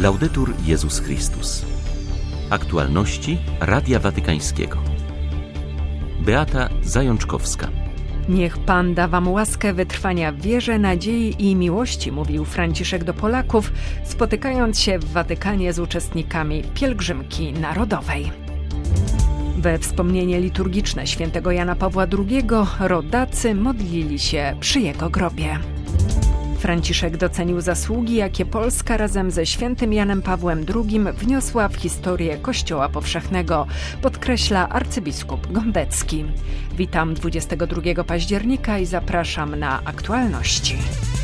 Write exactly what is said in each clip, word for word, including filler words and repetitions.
Laudetur Jezus Chrystus. Aktualności Radia Watykańskiego. Beata Zajączkowska. Niech Pan da wam łaskę wytrwania w wierze, nadziei i miłości, mówił Franciszek do Polaków, spotykając się w Watykanie z uczestnikami pielgrzymki narodowej. We wspomnienie liturgiczne świętego Jana Pawła drugiego rodacy modlili się przy jego grobie. Franciszek docenił zasługi, jakie Polska razem ze świętym Janem Pawłem drugim wniosła w historię Kościoła Powszechnego, podkreśla arcybiskup Gondecki. Witam dwudziestego drugiego października i zapraszam na aktualności.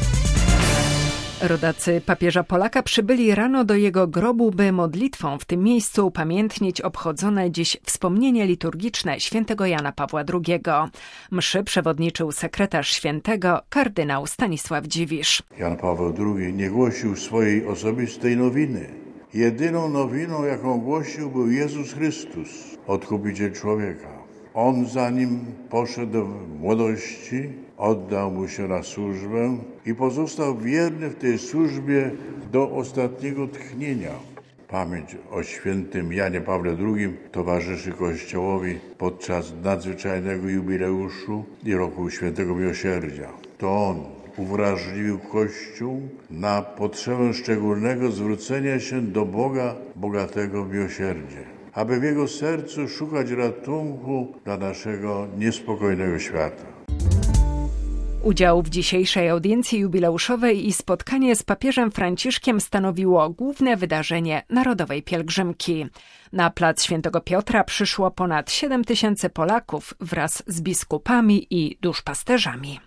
Rodacy papieża Polaka przybyli rano do jego grobu, by modlitwą w tym miejscu upamiętnić obchodzone dziś wspomnienie liturgiczne świętego Jana Pawła drugiego. Mszy przewodniczył sekretarz świętego, kardynał Stanisław Dziwisz. Jan Paweł drugi nie głosił swojej osobistej nowiny. Jedyną nowiną, jaką głosił, był Jezus Chrystus, Odkupiciel człowieka. On, zanim poszedł w młodości, oddał mu się na służbę i pozostał wierny w tej służbie do ostatniego tchnienia. Pamięć o świętym Janie Pawle drugim towarzyszy Kościołowi podczas nadzwyczajnego jubileuszu i roku Świętego Miłosierdzia. To on uwrażliwił Kościół na potrzebę szczególnego zwrócenia się do Boga bogatego w miłosierdzie, aby w jego sercu szukać ratunku dla naszego niespokojnego świata. Udział w dzisiejszej audiencji jubileuszowej i spotkanie z papieżem Franciszkiem stanowiło główne wydarzenie narodowej pielgrzymki. Na plac Świętego Piotra przyszło ponad siedem tysięcy Polaków wraz z biskupami i duszpasterzami.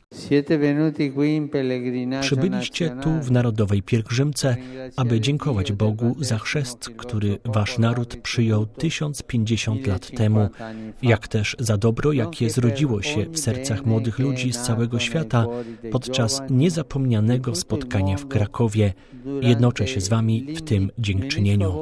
Przybyliście tu w narodowej pielgrzymce, aby dziękować Bogu za chrzest, który wasz naród przyjął tysiąc pięćdziesiąt lat temu, jak też za dobro, jakie zrodziło się w sercach młodych ludzi z całego świata podczas niezapomnianego spotkania w Krakowie. Jednoczę się z wami w tym dziękczynieniu.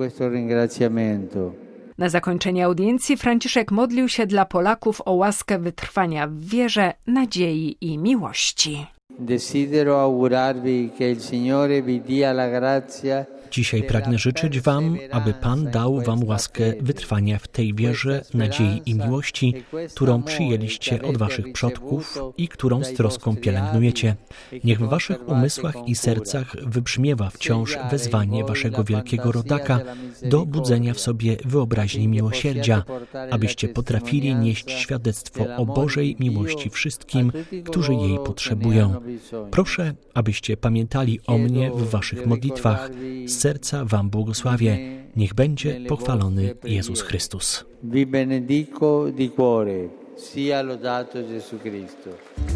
Na zakończenie audiencji Franciszek modlił się dla Polaków o łaskę wytrwania w wierze, nadziei i miłości. Desidero augurarvi che il Signore vi dia la grazia. Dzisiaj pragnę życzyć wam, aby Pan dał wam łaskę wytrwania w tej wierze, nadziei i miłości, którą przyjęliście od waszych przodków i którą z troską pielęgnujecie. Niech w waszych umysłach i sercach wybrzmiewa wciąż wezwanie waszego wielkiego rodaka do budzenia w sobie wyobraźni miłosierdzia, abyście potrafili nieść świadectwo o Bożej miłości wszystkim, którzy jej potrzebują. Proszę, abyście pamiętali o mnie w waszych modlitwach. Z serca wam błogosławię. Niech będzie pochwalony Jezus Chrystus. Vi benedico di cuore. Sia lodato Gesù Cristo.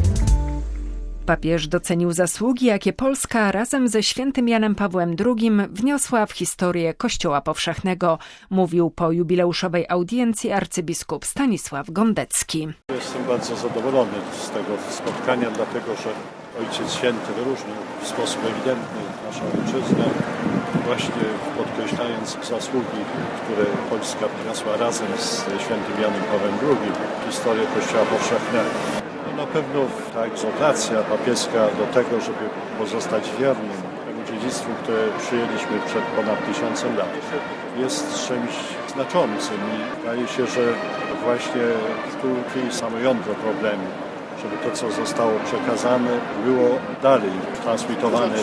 Papież docenił zasługi, jakie Polska razem ze świętym Janem Pawłem drugim wniosła w historię Kościoła Powszechnego, mówił po jubileuszowej audiencji arcybiskup Stanisław Gondecki. Jestem bardzo zadowolony z tego spotkania, dlatego że Ojciec Święty wyróżnił w sposób ewidentny naszą ojczyznę, właśnie podkreślając zasługi, które Polska wniosła razem z świętym Janem Pawłem drugim w historię Kościoła Powszechnego. Na pewno ta egzortacja papieska do tego, żeby pozostać wiernym temu dziedzictwu, które przyjęliśmy przed ponad tysiącem lat, jest czymś znaczącym i wydaje się, że właśnie tu tkwi samo jądro problemu, żeby to, co zostało przekazane, było dalej transmitowane.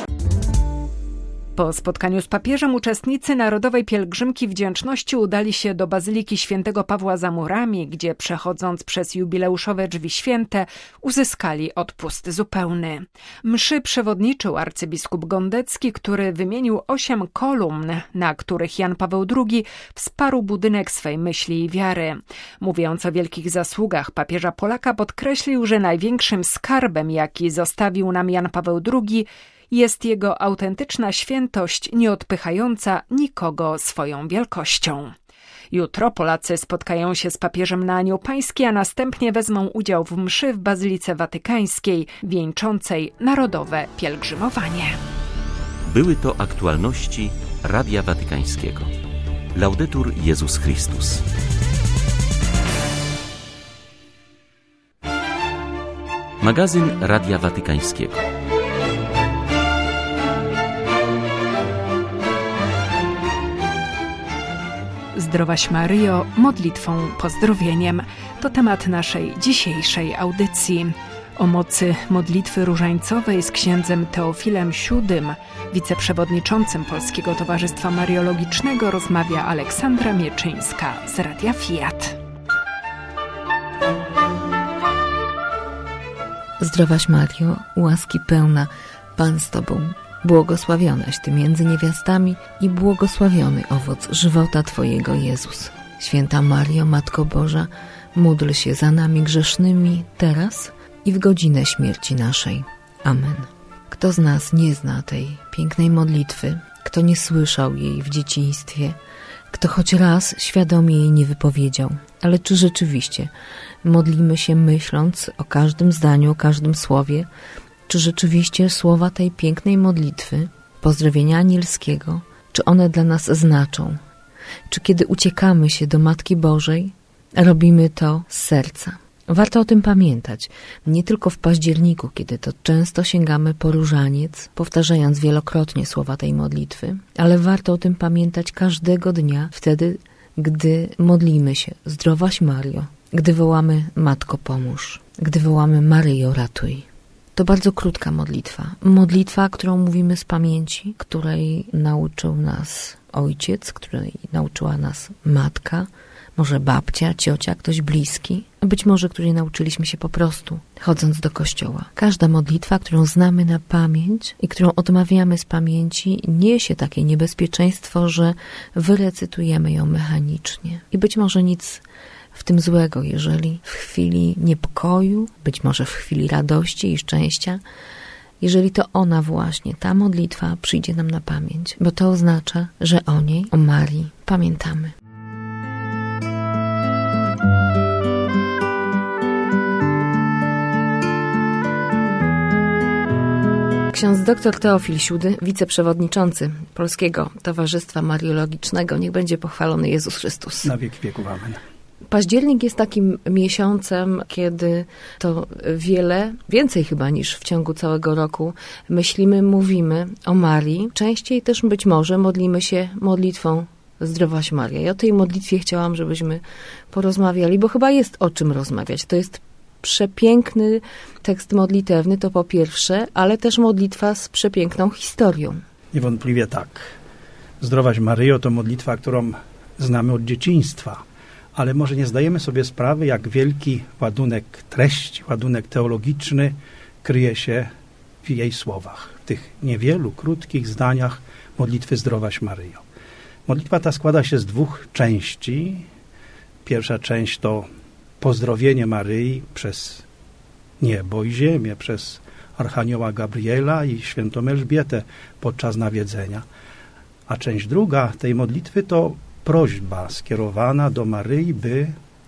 Po spotkaniu z papieżem uczestnicy narodowej pielgrzymki wdzięczności udali się do Bazyliki Świętego Pawła za murami, gdzie przechodząc przez jubileuszowe drzwi święte uzyskali odpust zupełny. Mszy przewodniczył arcybiskup Gondecki, który wymienił osiem kolumn, na których Jan Paweł drugi wsparł budynek swej myśli i wiary. Mówiąc o wielkich zasługach papieża Polaka, podkreślił, że największym skarbem, jaki zostawił nam Jan Paweł drugi, jest jego autentyczna świętość, nieodpychająca nikogo swoją wielkością. Jutro Polacy spotkają się z papieżem na Anioł Pański, a następnie wezmą udział w mszy w Bazylice Watykańskiej, wieńczącej narodowe pielgrzymowanie. Były to aktualności Radia Watykańskiego. Laudetur Jezus Chrystus. Magazyn Radia Watykańskiego. Zdrowaś Maryjo, modlitwą pozdrowieniem. To temat naszej dzisiejszej audycji. O mocy modlitwy różańcowej z księdzem Teofilem Siódym, wiceprzewodniczącym Polskiego Towarzystwa Mariologicznego, rozmawia Aleksandra Mieczyńska z Radia Fiat. Zdrowaś Mario, łaski pełna, Pan z Tobą. Błogosławionaś Ty między niewiastami i błogosławiony owoc żywota Twojego, Jezus. Święta Mario, Matko Boża, módl się za nami grzesznymi teraz i w godzinę śmierci naszej. Amen. Kto z nas nie zna tej pięknej modlitwy, kto nie słyszał jej w dzieciństwie, kto choć raz świadomie jej nie wypowiedział, ale czy rzeczywiście modlimy się myśląc o każdym zdaniu, o każdym słowie, czy rzeczywiście słowa tej pięknej modlitwy, pozdrowienia anielskiego, czy one dla nas znaczą? Czy kiedy uciekamy się do Matki Bożej, robimy to z serca? Warto o tym pamiętać, nie tylko w październiku, kiedy to często sięgamy po różaniec, powtarzając wielokrotnie słowa tej modlitwy, ale warto o tym pamiętać każdego dnia, wtedy, gdy modlimy się Zdrowaś Mario, gdy wołamy Matko pomóż, gdy wołamy Maryjo ratuj. To bardzo krótka modlitwa. Modlitwa, którą mówimy z pamięci, której nauczył nas ojciec, której nauczyła nas matka, może babcia, ciocia, ktoś bliski, a być może której nauczyliśmy się po prostu, chodząc do kościoła. Każda modlitwa, którą znamy na pamięć i którą odmawiamy z pamięci, niesie takie niebezpieczeństwo, że wyrecytujemy ją mechanicznie. I być może nic w tym złego, jeżeli w chwili niepokoju, być może w chwili radości i szczęścia, jeżeli to ona właśnie, ta modlitwa przyjdzie nam na pamięć, bo to oznacza, że o niej, o Marii pamiętamy. Ksiądz dr Teofil Siódmy, wiceprzewodniczący Polskiego Towarzystwa Mariologicznego. Niech będzie pochwalony Jezus Chrystus. Na wieki wieków, amen. Październik jest takim miesiącem, kiedy to wiele, więcej chyba niż w ciągu całego roku, myślimy, mówimy o Marii. Częściej też być może modlimy się modlitwą Zdrowaś Maria. I o tej modlitwie chciałam, żebyśmy porozmawiali, bo chyba jest o czym rozmawiać. To jest przepiękny tekst modlitewny, to po pierwsze, ale też modlitwa z przepiękną historią. Niewątpliwie tak. Zdrowaś Maryjo to modlitwa, którą znamy od dzieciństwa, ale może nie zdajemy sobie sprawy, jak wielki ładunek treści, ładunek teologiczny kryje się w jej słowach, w tych niewielu, krótkich zdaniach modlitwy Zdrowaś Maryjo. Modlitwa ta składa się z dwóch części. Pierwsza część to pozdrowienie Maryi przez niebo i ziemię, przez Archanioła Gabriela i świętą Elżbietę podczas nawiedzenia. A część druga tej modlitwy to prośba skierowana do Maryi, by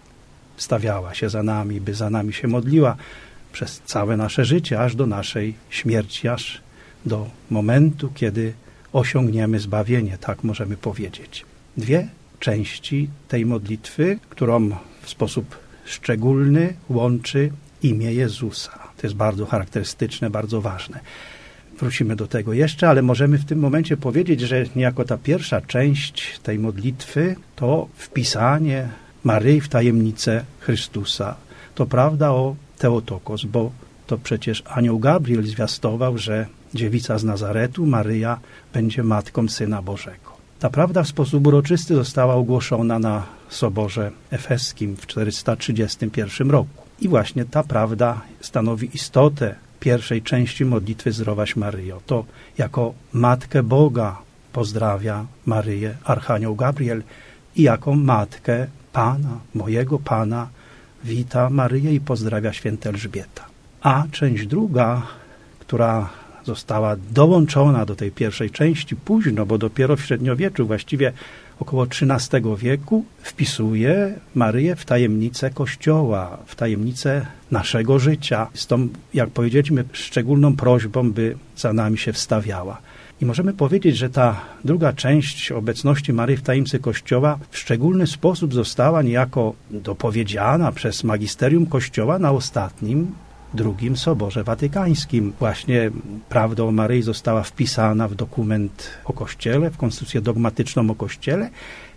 wstawiała się za nami, by za nami się modliła przez całe nasze życie, aż do naszej śmierci, aż do momentu, kiedy osiągniemy zbawienie, tak możemy powiedzieć. Dwie części tej modlitwy, którą w sposób szczególny łączy imię Jezusa. To jest bardzo charakterystyczne, bardzo ważne. Wrócimy do tego jeszcze, ale możemy w tym momencie powiedzieć, że niejako ta pierwsza część tej modlitwy to wpisanie Maryi w tajemnicę Chrystusa. To prawda o Theotokos, bo to przecież anioł Gabriel zwiastował, że dziewica z Nazaretu, Maryja, będzie matką Syna Bożego. Ta prawda w sposób uroczysty została ogłoszona na Soborze Efeskim w czterysta trzydziestym pierwszym roku. I właśnie ta prawda stanowi istotę pierwszej części modlitwy Zdrowaś Maryjo. To jako Matkę Boga pozdrawia Maryję Archanioł Gabriel i jako Matkę Pana, mojego Pana, wita Maryję i pozdrawia święta Elżbieta. A część druga, która została dołączona do tej pierwszej części późno, bo dopiero w średniowieczu, właściwie około trzynastego wieku, wpisuje Maryję w tajemnicę Kościoła, w tajemnicę naszego życia, z tą, jak powiedzieliśmy, szczególną prośbą, by za nami się wstawiała. I możemy powiedzieć, że ta druga część obecności Maryi w tajemnicy Kościoła w szczególny sposób została niejako dopowiedziana przez magisterium Kościoła na ostatnim drugim Soborze Watykańskim. Właśnie prawda o Maryi została wpisana w dokument o Kościele, w konstytucję dogmatyczną o Kościele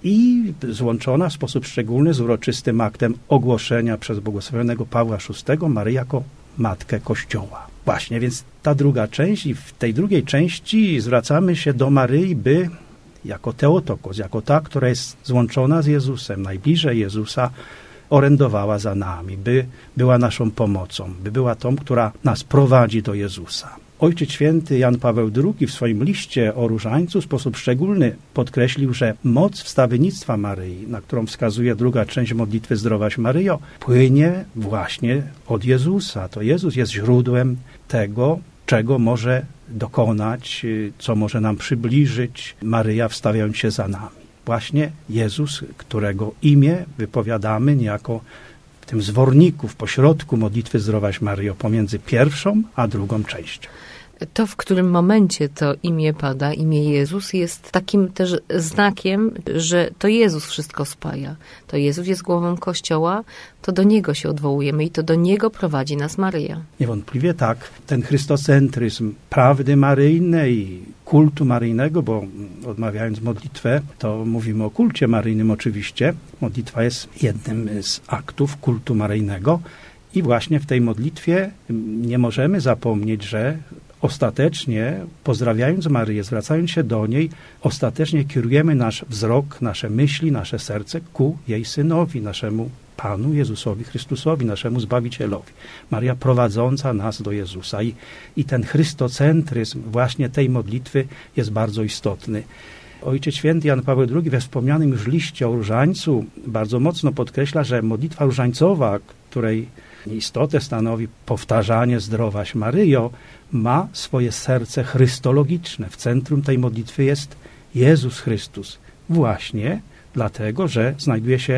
i złączona w sposób szczególny z uroczystym aktem ogłoszenia przez błogosławionego Pawła szóstego Maryi jako Matkę Kościoła. Właśnie, więc ta druga część i w tej drugiej części zwracamy się do Maryi, by jako Teotokos, jako ta, która jest złączona z Jezusem, najbliżej Jezusa, orędowała za nami, by była naszą pomocą, by była tą, która nas prowadzi do Jezusa. Ojciec Święty Jan Paweł drugi w swoim liście o różańcu w sposób szczególny podkreślił, że moc wstawiennictwa Maryi, na którą wskazuje druga część modlitwy Zdrowaś Maryjo, płynie właśnie od Jezusa. To Jezus jest źródłem tego, czego może dokonać, co może nam przybliżyć Maryja, wstawiając się za nami. Właśnie Jezus, którego imię wypowiadamy niejako w tym zworniku, w pośrodku modlitwy Zdrowaś Maryjo, pomiędzy pierwszą a drugą częścią. To, w którym momencie to imię pada, imię Jezus, jest takim też znakiem, że to Jezus wszystko spaja. To Jezus jest głową Kościoła, to do Niego się odwołujemy i to do Niego prowadzi nas Maryja. Niewątpliwie tak. Ten chrystocentryzm prawdy maryjnej i kultu maryjnego, bo odmawiając modlitwę, to mówimy o kulcie maryjnym oczywiście. Modlitwa jest jednym z aktów kultu maryjnego i właśnie w tej modlitwie nie możemy zapomnieć, że ostatecznie, pozdrawiając Maryję, zwracając się do niej, ostatecznie kierujemy nasz wzrok, nasze myśli, nasze serce ku jej Synowi, naszemu Panu Jezusowi Chrystusowi, naszemu Zbawicielowi. Maria prowadząca nas do Jezusa. I, i ten chrystocentryzm właśnie tej modlitwy jest bardzo istotny. Ojciec Święty Jan Paweł drugi we wspomnianym już liście o różańcu bardzo mocno podkreśla, że modlitwa różańcowa, której istotę stanowi powtarzanie Zdrowaś Maryjo, ma swoje serce chrystologiczne. W centrum tej modlitwy jest Jezus Chrystus. Właśnie dlatego, że znajduje się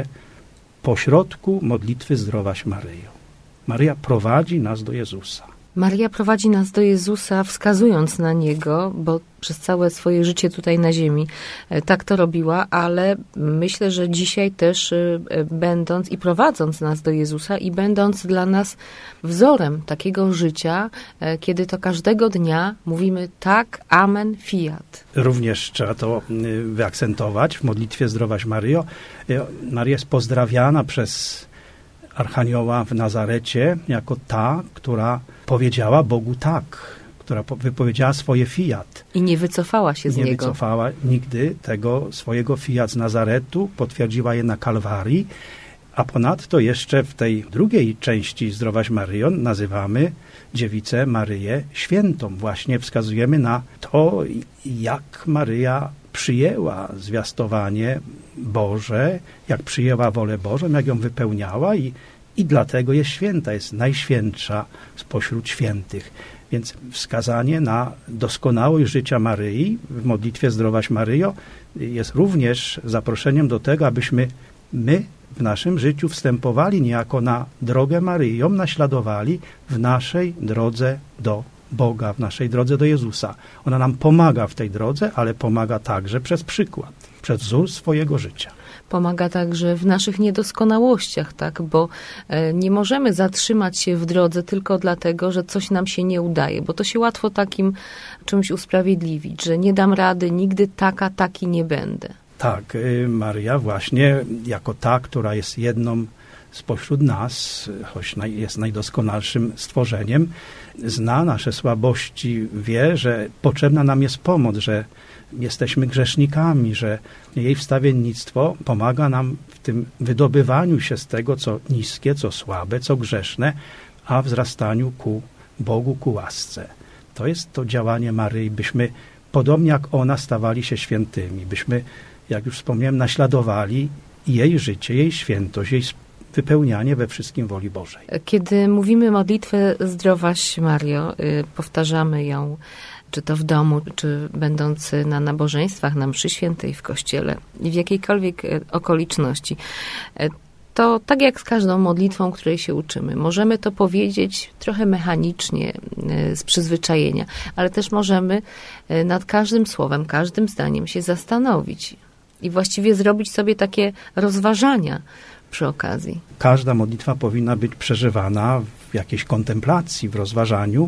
pośrodku modlitwy Zdrowaś Maryjo. Maryja prowadzi nas do Jezusa. Maryja prowadzi nas do Jezusa, wskazując na Niego, bo przez całe swoje życie tutaj na ziemi tak to robiła, ale myślę, że dzisiaj też będąc i prowadząc nas do Jezusa i będąc dla nas wzorem takiego życia, kiedy to każdego dnia mówimy tak, amen, fiat. Również trzeba to wyakcentować w modlitwie Zdrowaś Maryjo. Maryja jest pozdrawiana przez Archanioła w Nazarecie jako ta, która powiedziała Bogu tak, która wypowiedziała swoje fiat. I nie wycofała się z nie Niego. Nie wycofała nigdy tego swojego fiat z Nazaretu, potwierdziła je na Kalwarii, a ponadto jeszcze w tej drugiej części Zdrowaś Maryjo nazywamy dziewicę Maryję świętą. Właśnie wskazujemy na to, jak Maryja przyjęła zwiastowanie Boże, jak przyjęła wolę Bożą, jak ją wypełniała i, i dlatego jest święta, jest najświętsza spośród świętych. Więc wskazanie na doskonałość życia Maryi w modlitwie Zdrowaś Maryjo jest również zaproszeniem do tego, abyśmy my w naszym życiu wstępowali niejako na drogę Maryi, ją naśladowali w naszej drodze do Boga, w naszej drodze do Jezusa. Ona nam pomaga w tej drodze, ale pomaga także przez przykład, przez wzór swojego życia. Pomaga także w naszych niedoskonałościach, tak, bo nie możemy zatrzymać się w drodze tylko dlatego, że coś nam się nie udaje, bo to się łatwo takim czymś usprawiedliwić, że nie dam rady, nigdy taka, taki nie będę. Tak, Maryja właśnie jako ta, która jest jedną spośród nas, choć jest najdoskonalszym stworzeniem, zna nasze słabości, wie, że potrzebna nam jest pomoc, że jesteśmy grzesznikami, że jej wstawiennictwo pomaga nam w tym wydobywaniu się z tego, co niskie, co słabe, co grzeszne, a wzrastaniu ku Bogu, ku łasce. To jest to działanie Maryi, byśmy podobnie jak ona stawali się świętymi, byśmy, jak już wspomniałem, naśladowali jej życie, jej świętość, jej wypełnianie we wszystkim woli Bożej. Kiedy mówimy modlitwę Zdrowaś Maryjo, powtarzamy ją, czy to w domu, czy będąc na nabożeństwach, na mszy świętej w kościele, w jakiejkolwiek okoliczności, to tak jak z każdą modlitwą, której się uczymy, możemy to powiedzieć trochę mechanicznie, z przyzwyczajenia, ale też możemy nad każdym słowem, każdym zdaniem się zastanowić i właściwie zrobić sobie takie rozważania przy okazji? Każda modlitwa powinna być przeżywana w jakiejś kontemplacji, w rozważaniu,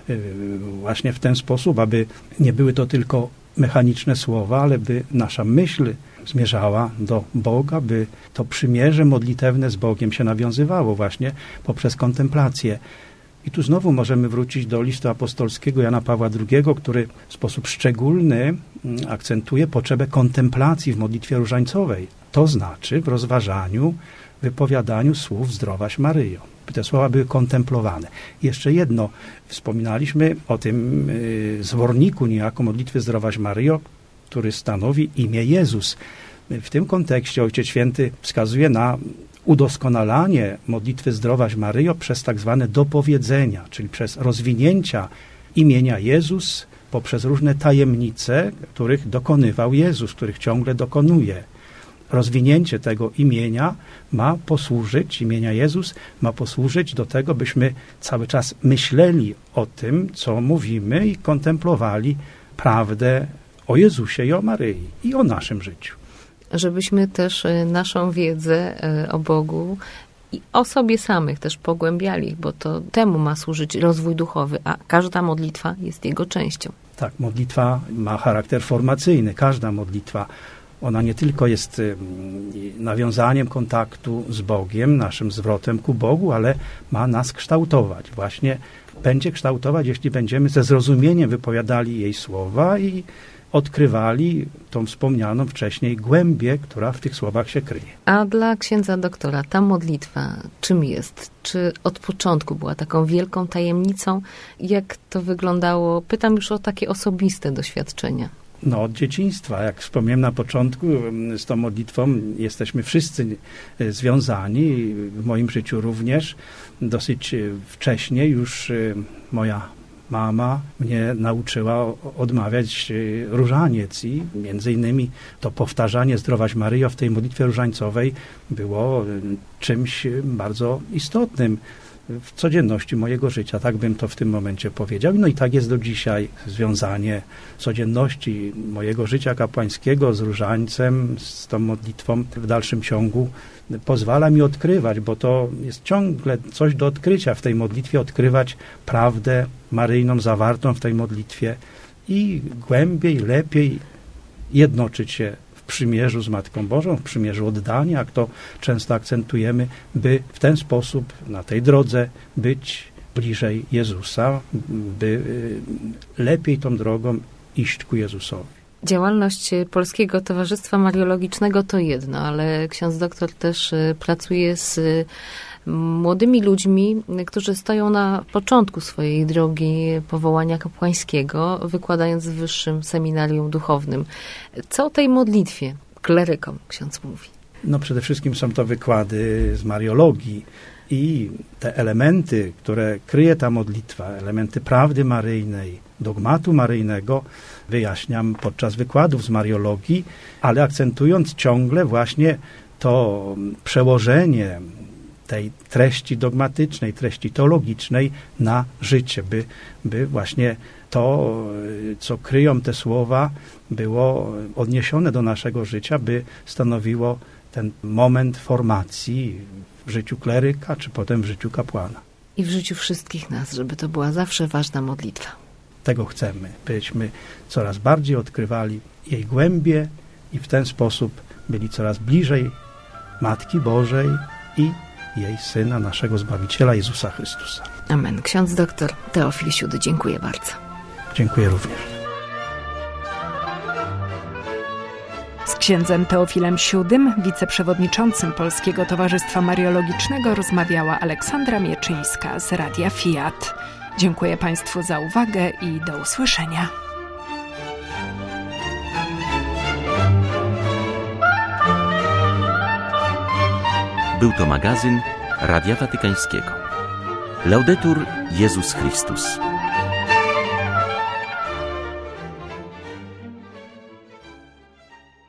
właśnie w ten sposób, aby nie były to tylko mechaniczne słowa, ale by nasza myśl zmierzała do Boga, by to przymierze modlitewne z Bogiem się nawiązywało właśnie poprzez kontemplację. I tu znowu możemy wrócić do listu apostolskiego Jana Pawła drugiego, który w sposób szczególny akcentuje potrzebę kontemplacji w modlitwie różańcowej. To znaczy w rozważaniu, wypowiadaniu słów Zdrowaś Maryjo. By te słowa były kontemplowane. I jeszcze jedno, wspominaliśmy o tym yy, zworniku niejako modlitwy Zdrowaś Maryjo, który stanowi imię Jezus. W tym kontekście Ojciec Święty wskazuje na udoskonalanie modlitwy Zdrowaś Maryjo przez tak zwane dopowiedzenia, czyli przez rozwinięcia imienia Jezus poprzez różne tajemnice, których dokonywał Jezus, których ciągle dokonuje. Rozwinięcie tego imienia ma posłużyć, imienia Jezus ma posłużyć do tego, byśmy cały czas myśleli o tym, co mówimy i kontemplowali prawdę o Jezusie i o Maryi i o naszym życiu. Żebyśmy też naszą wiedzę o Bogu i o sobie samych też pogłębiali, bo to temu ma służyć rozwój duchowy, a każda modlitwa jest jego częścią. Tak, modlitwa ma charakter formacyjny. Każda modlitwa, ona nie tylko jest nawiązaniem kontaktu z Bogiem, naszym zwrotem ku Bogu, ale ma nas kształtować. Właśnie będzie kształtować, jeśli będziemy ze zrozumieniem wypowiadali jej słowa i odkrywali tą wspomnianą wcześniej głębię, która w tych słowach się kryje. A dla księdza doktora ta modlitwa czym jest? Czy od początku była taką wielką tajemnicą? Jak to wyglądało? Pytam już o takie osobiste doświadczenia. No od dzieciństwa, jak wspomniałem na początku, z tą modlitwą jesteśmy wszyscy związani, w moim życiu również. Dosyć wcześnie już moja mama mnie nauczyła odmawiać różaniec i między innymi to powtarzanie Zdrowaś Maryjo w tej modlitwie różańcowej było czymś bardzo istotnym w codzienności mojego życia, tak bym to w tym momencie powiedział. No i tak jest do dzisiaj związanie codzienności mojego życia kapłańskiego z różańcem, z tą modlitwą w dalszym ciągu pozwala mi odkrywać, bo to jest ciągle coś do odkrycia w tej modlitwie, odkrywać prawdę maryjną zawartą w tej modlitwie i głębiej, lepiej jednoczyć się w przymierzu z Matką Bożą, w przymierzu oddania, jak to często akcentujemy, by w ten sposób na tej drodze być bliżej Jezusa, by lepiej tą drogą iść ku Jezusowi. Działalność Polskiego Towarzystwa Mariologicznego to jedno, ale ksiądz doktor też pracuje z młodymi ludźmi, którzy stoją na początku swojej drogi powołania kapłańskiego, wykładając w Wyższym Seminarium Duchownym. Co o tej modlitwie klerykom ksiądz mówi? No przede wszystkim są to wykłady z mariologii i te elementy, które kryje ta modlitwa, elementy prawdy maryjnej, dogmatu maryjnego, wyjaśniam podczas wykładów z mariologii, ale akcentując ciągle właśnie to przełożenie tej treści dogmatycznej, treści teologicznej na życie, by, by właśnie to, co kryją te słowa, było odniesione do naszego życia, by stanowiło ten moment formacji w życiu kleryka, czy potem w życiu kapłana. I w życiu wszystkich nas, żeby to była zawsze ważna modlitwa. Tego chcemy, byśmy coraz bardziej odkrywali jej głębie i w ten sposób byli coraz bliżej Matki Bożej i jej Syna, naszego Zbawiciela, Jezusa Chrystusa. Amen. Ksiądz doktor Teofil Siódy, dziękuję bardzo. Dziękuję również. Z księdzem Teofilem Siódym, wiceprzewodniczącym Polskiego Towarzystwa Mariologicznego, rozmawiała Aleksandra Mieczyńska z Radia Fiat. Dziękuję Państwu za uwagę i do usłyszenia. Był to magazyn Radia Watykańskiego. Laudetur Jezus Chrystus.